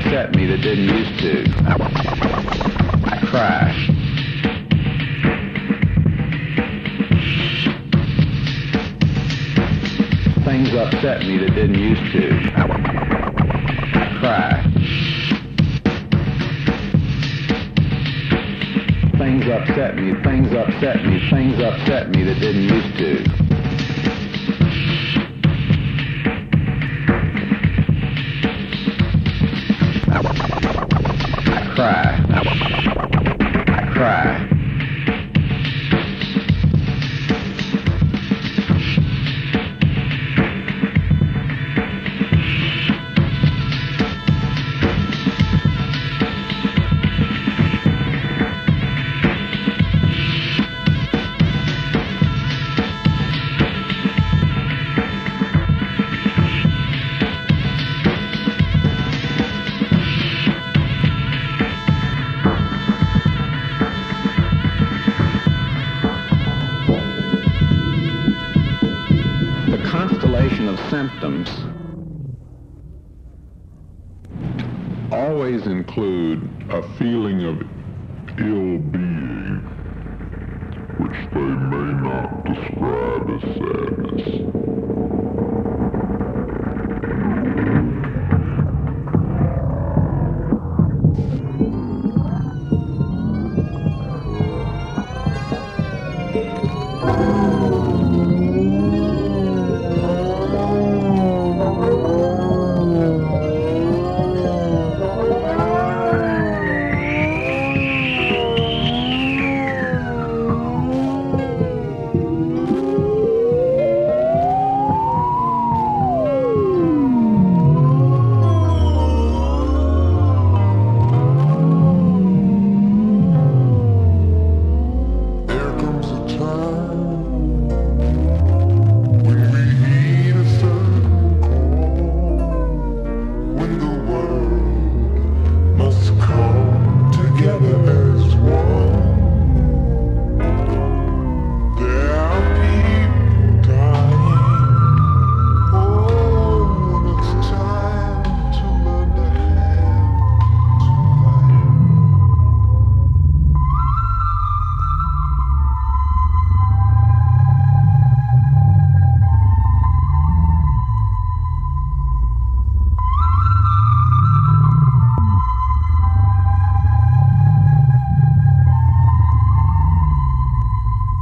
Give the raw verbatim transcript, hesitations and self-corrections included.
upset me that didn't used to. I cry. Things upset me that didn't used to. I cry. Things upset me, things upset me, things upset me that didn't used to. I cry. I cry. Constellation of symptoms always include a feeling of ill-being, which they may not describe as sadness.